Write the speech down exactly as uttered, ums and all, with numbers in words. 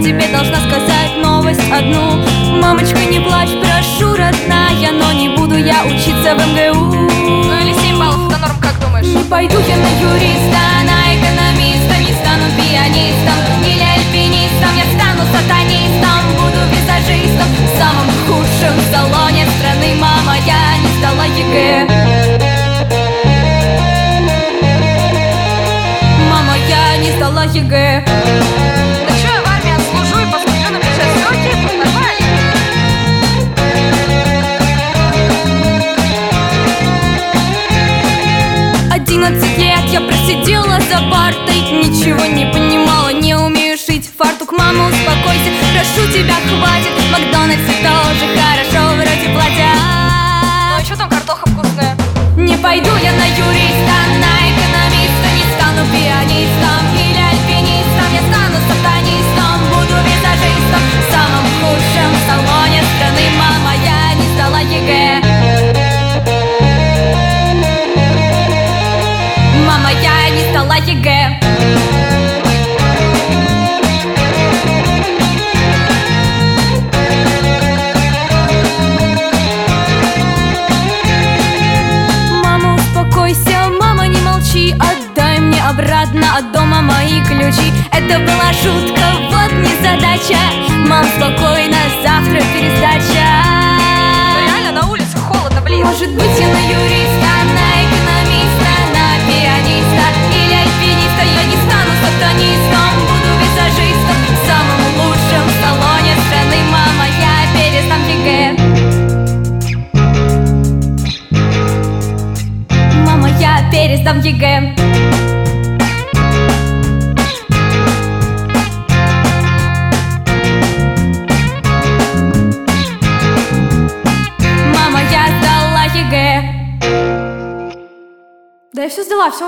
тебе должна сказать новость одну. Мамочка, не плачь, прошу, родная, но не буду я учиться в эм гэ у. Ну или семь баллов, это норм, как думаешь? Не пойду я на юриста, на экономиста, не стану пианистом или альпинистом. Я стану сатанистом, буду визажистом в самом худшем салоне страны. Мама, я не сдала е гэ. Мама, я не сдала е гэ. Да чё, я в армии отслужу и посмотрю на бюджет. Всё окей, будет нормально. Одиннадцать лет я просидела за партой, ничего не понимала, не умею шить фартук. Мама, успокойся, прошу тебя, хватит. В Макдональдсе тоже хорошо, вроде платят. Ну а чё там картоха вкусная? Не пойду я на юриста, на экономиста, не стану пианистом или альпинистом. Я стану сатанистом, буду визажистом в самом худшем салоне страны. Мама, я не сдала е гэ. Мама, я не сдала е гэ. Мама, успокойся, мама, не молчи, отдай мне обратно от дома мои ключи. Это была шутка, вот незадача. Мам, спокойно, завтра пересдача. Ну реально, на улице холодно, блин. Может быть, я на юриста, на экономиста, на пианиста или альпиниста. Я не стану сатанистом, буду визажистом в самом лучшем салоне страны. Мама, я пересдам е гэ. Мама, я пересдам е гэ. Мама, я сдала е гэ. Да я все сдала, все.